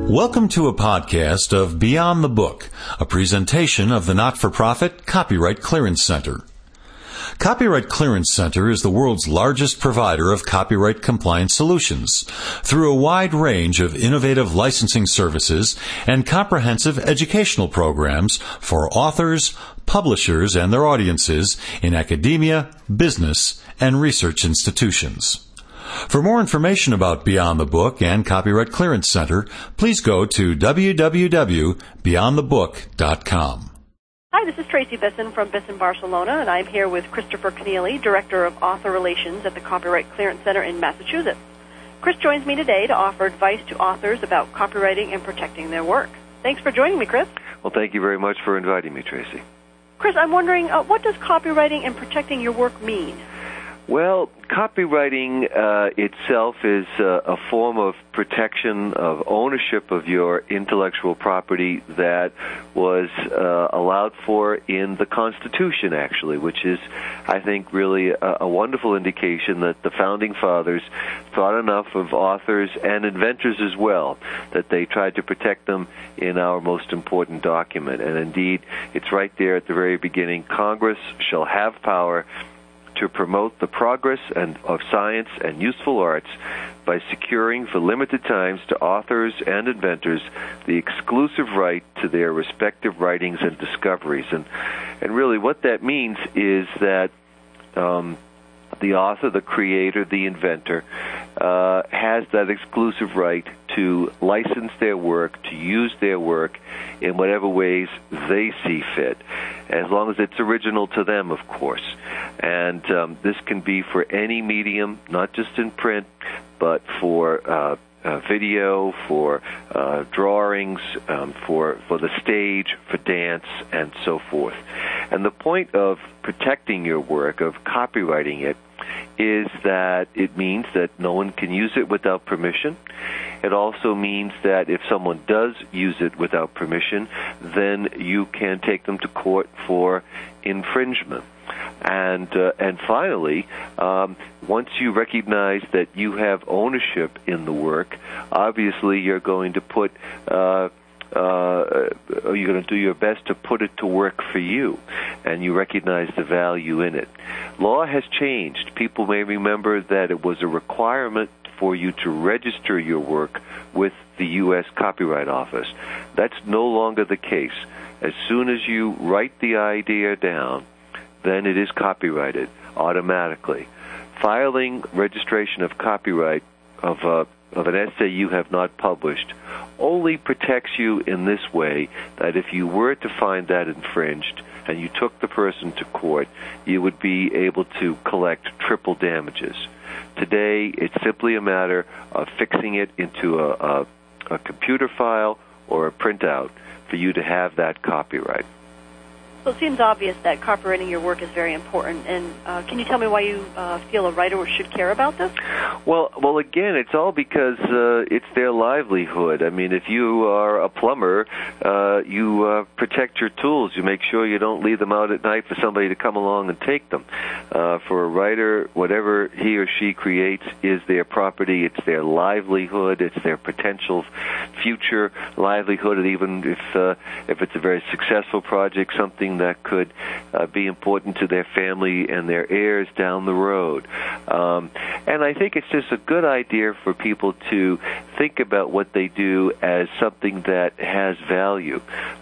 Welcome to a podcast of Beyond the Book, a presentation of the not-for-profit Copyright Clearance Center. Copyright Clearance Center is the world's largest provider of copyright compliance solutions through a wide range of innovative licensing services and comprehensive educational programs for authors, publishers, and their audiences in academia, business, and research institutions. For more information about Beyond the Book and Copyright Clearance Center, please go to www.beyondthebook.com. Hi, this is Tracy Bisson from Bisson Barcelona, and I'm here with Christopher Keneally, Director of Author Relations at the Copyright Clearance Center in Massachusetts. Chris joins me today to offer advice to authors about copywriting and protecting their work. Thanks for joining me, Chris. Well, thank you very much for inviting me, Tracy. Chris, I'm wondering, what does copywriting and protecting your work mean? Well, copywriting itself is a form of protection of ownership of your intellectual property that was allowed for in the Constitution, actually, which is, I think, really a wonderful indication that the Founding Fathers thought enough of authors and inventors as well, that they tried to protect them in our most important document. And indeed, it's right there at the very beginning. Congress shall have power to promote the progress of science and useful arts by securing for limited times to authors and inventors the exclusive right to their respective writings and discoveries. And really what that means is that the author, the creator, the inventor, has that exclusive right to license their work, to use their work in whatever ways they see fit, as long as it's original to them, of course. And this can be for any medium, not just in print, but for video, for drawings, for the stage, for dance, and so forth. And the point of protecting your work, of copywriting it, is that it means that no one can use it without permission. It also means that if someone does use it without permission, then you can take them to court for infringement. And finally, once you recognize that you have ownership in the work, obviously you're going to you're going to do your best to put it to work for you, and you recognize the value in it. Law has changed. People may remember that it was a requirement for you to register your work with the U.S. Copyright Office. That's no longer the case. As soon as you write the idea down, then it is copyrighted automatically. Filing registration of copyright of an essay you have not published only protects you in this way, that if you were to find that infringed and you took the person to court, you would be able to collect triple damages. Today, it's simply a matter of fixing it into a computer file or a printout for you to have that copyright. So it seems obvious that copywriting your work is very important. And can you tell me why you feel a writer should care about this? Well, again, it's all because it's their livelihood. I mean, if you are a plumber, you protect your tools. You make sure you don't leave them out at night for somebody to come along and take them. For a writer, whatever he or she creates is their property. It's their livelihood. It's their potential future livelihood. And even if it's a very successful project, something that could be important to their family and their heirs down the road. And I think it's just a good idea for people to think about what they do as something that has value.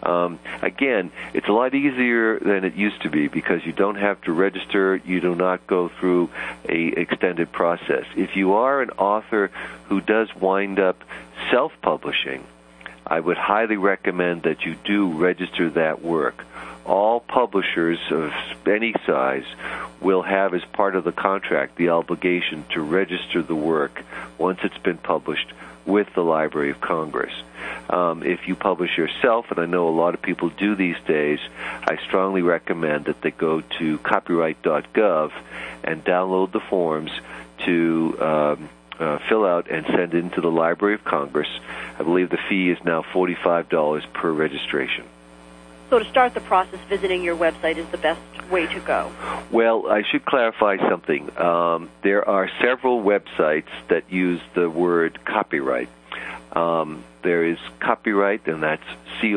Again, it's a lot easier than it used to be because you don't have to register. You do not go through an extended process. If you are an author who does wind up self-publishing, I would highly recommend that you do register that work. All publishers of any size will have as part of the contract the obligation to register the work once it's been published with the Library of Congress. If you publish yourself, and I know a lot of people do these days, I strongly recommend that they go to copyright.gov and download the forms to fill out and send in to the Library of Congress. I believe the fee is now $45 per registration. So to start the process, visiting your website is the best way to go. Well, I should clarify something. There are several websites that use the word copyright. There is Copyright, and that's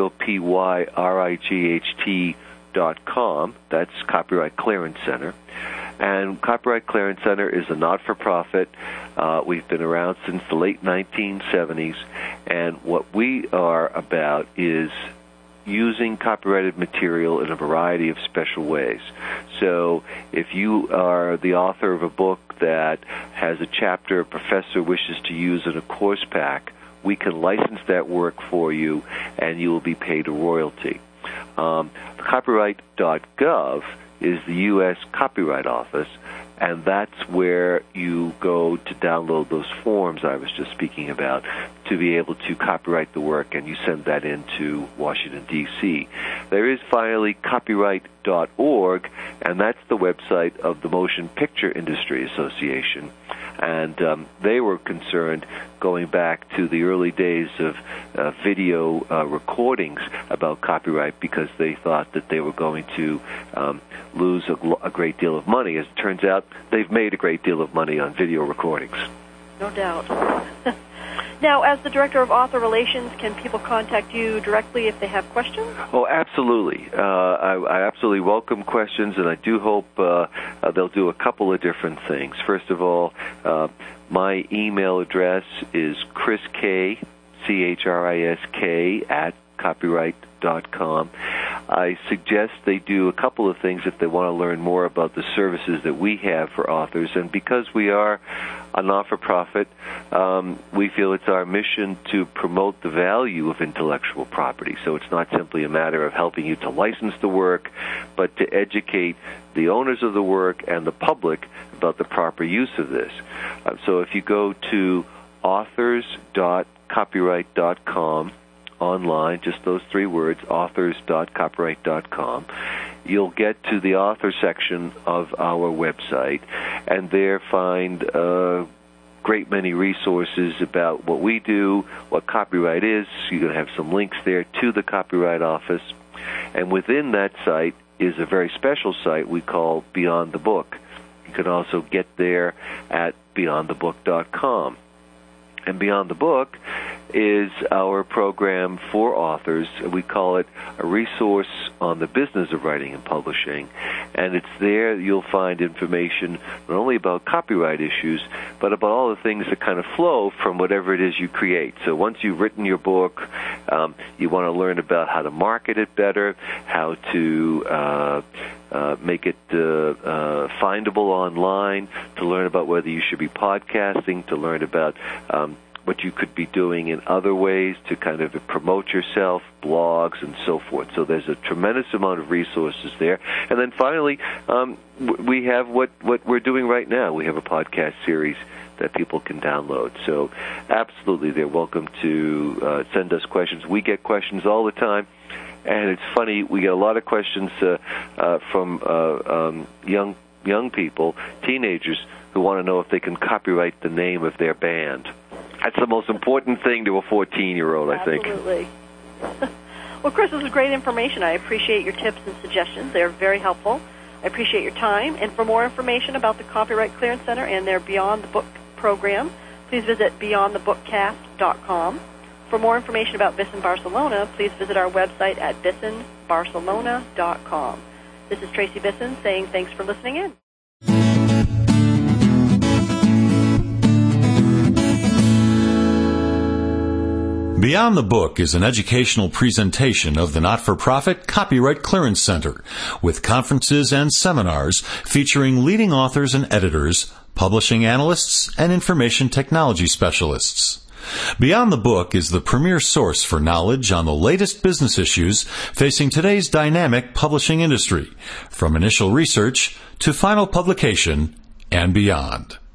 COPYRIGHT.com. That's Copyright Clearance Center. And Copyright Clearance Center is a not-for-profit. We've been around since the late 1970s, and what we are about is using copyrighted material in a variety of special ways. So if you are the author of a book that has a chapter a professor wishes to use in a course pack, we can license that work for you, and you will be paid a royalty. Copyright.gov is the U.S. Copyright Office, and that's where you go to download those forms I was just speaking about to be able to copyright the work, and you send that into Washington, D.C. There is finally copyright.org, and that's the website of the Motion Picture Industry Association. And they were concerned going back to the early days of video recordings about copyright because they thought that they were going to lose a great deal of money. As it turns out, they've made a great deal of money on video recordings. No doubt. Now, as the Director of Author Relations, can people contact you directly if they have questions? Oh, absolutely. I absolutely welcome questions, and I do hope they'll do a couple of different things. First of all, my email address is Chris K, CHRISK, at copyright.com. I suggest they do a couple of things if they want to learn more about the services that we have for authors. And because we are a not-for-profit, we feel it's our mission to promote the value of intellectual property. So it's not simply a matter of helping you to license the work, but to educate the owners of the work and the public about the proper use of this. So if you go to authors.copyright.com, online, just those three words, authors.copyright.com, you'll get to the author section of our website, and there find a great many resources about what we do, what copyright is. You're going to have some links there to the Copyright Office, and within that site is a very special site we call Beyond the Book. You can also get there at beyondthebook.com. And Beyond the Book is our program for authors. We call it a resource on the business of writing and publishing. And it's there you'll find information not only about copyright issues, but about all the things that kind of flow from whatever it is you create. So once you've written your book, you want to learn about how to market it better, how to make it findable online, to learn about whether you should be podcasting, to learn about what you could be doing in other ways to kind of promote yourself, blogs, and so forth. So there's a tremendous amount of resources there. And then finally, we have what we're doing right now. We have a podcast series that people can download. So absolutely, they're welcome to send us questions. We get questions all the time. And it's funny, we get a lot of questions from young people, teenagers, who want to know if they can copyright the name of their band. That's the most important thing to a 14-year-old, I think. Absolutely. Well, Chris, this is great information. I appreciate your tips and suggestions. They're very helpful. I appreciate your time. And for more information about the Copyright Clearance Center and their Beyond the Book program, please visit beyondthebookcast.com. For more information about Bisson Barcelona, please visit our website at bissonbarcelona.com. This is Tracy Bisson saying thanks for listening in. Beyond the Book is an educational presentation of the not-for-profit Copyright Clearance Center, with conferences and seminars featuring leading authors and editors, publishing analysts, and information technology specialists. Beyond the Book is the premier source for knowledge on the latest business issues facing today's dynamic publishing industry, from initial research to final publication and beyond.